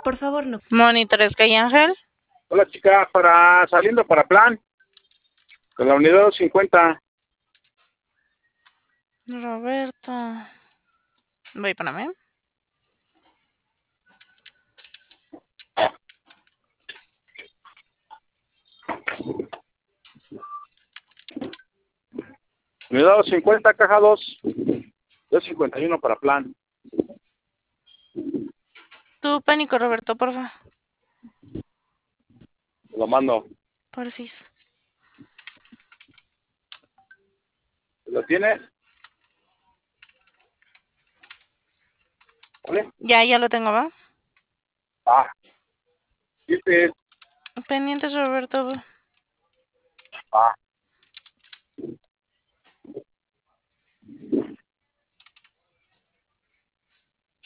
Por favor, no. Monitores Calle Ángel. Hola, chica, saliendo para Plan, con la unidad 250. Roberto. Voy para mí. Unidad 250, caja 2. 251 para Plan. Tu pánico, Roberto, porfa. Lo mando. Porfis. ¿Lo tienes? ¿Vale? Ya lo tengo, ¿va? ¿Viste? Pendientes, Roberto. Ah.